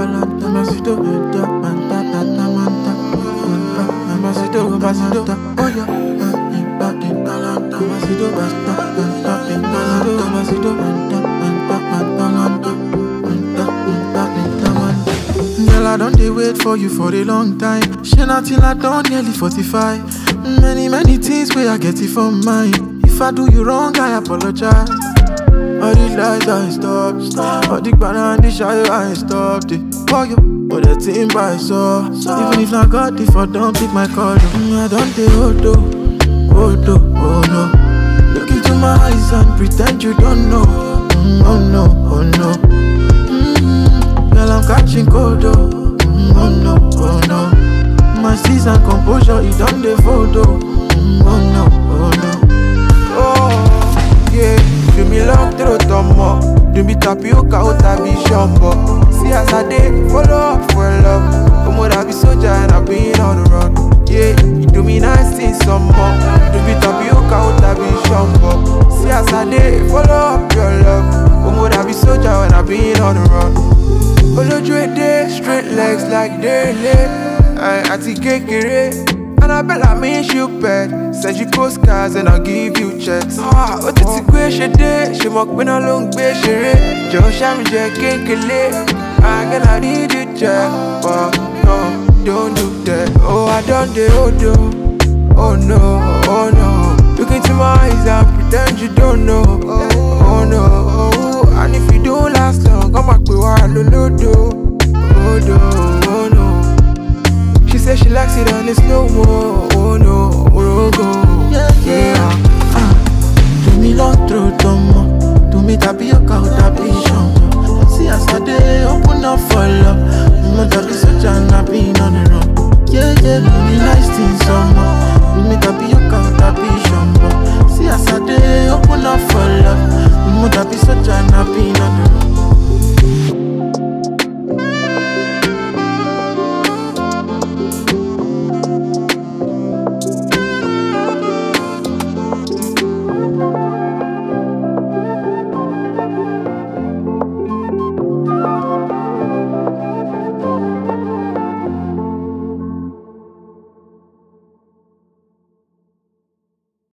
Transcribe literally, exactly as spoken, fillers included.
galanta, masito, manta, manta, manta, manta, manta, masito, masito, oh yeah, manta, galanta, masito, basta, manta, masito, masito, manta, manta, manta, manta, manta, manta, manta. Girl, I don't dey wait for you for a long time. She not till I done nearly forty-five. Many, many things where I get it from mine. If I do you wrong, I apologize. All these lies I ain't stop, stop. All the banana and the shy I ain't stopped it. For you, but the team by so. Even if not God, if I don't pick my card, mm, I don't dey hold oh, hold oh, oh no. Look into my eyes and pretend you don't know. Mm, oh no, oh no. Mm, girl, I'm catching cold oh. Mm, oh no, oh no. My season composure, it done the photo. Mm, oh no, oh no. Oh, yeah. Do me long throat tomo. Do me tapioca out a be shumbo. See as I dey follow up for love. Come on, I be soldier and I been on the run. Yeah, you do me nice things some more. Do me tapioca out a be shumbo. See as I dey follow up your love. Come on, I be soldier and I been on the run. Follow you day, straight legs like daily. I ati kekere. Annabella means you bad. Send you postcards and I'll give you checks. Ah, what did you go she did? She mock when I long be she Josh I'm Jack Kinkele. I'm gonna need you check. But no, don't do that. Oh, I don't do oh, oh no, oh no. Look into my eyes and pretend you don't know. Oh no, oh, and if you don't last long, come back to our lolo. Oh no, oh no. She said she likes it and it's no more. Oh no, oh go. Yeah, yeah. Uh, do me long throat, tomo. Do me tapioca out a bishon. See as I dey open up for love. I'm not talking such and I've been on the run. Yeah, yeah, do me nice things some more.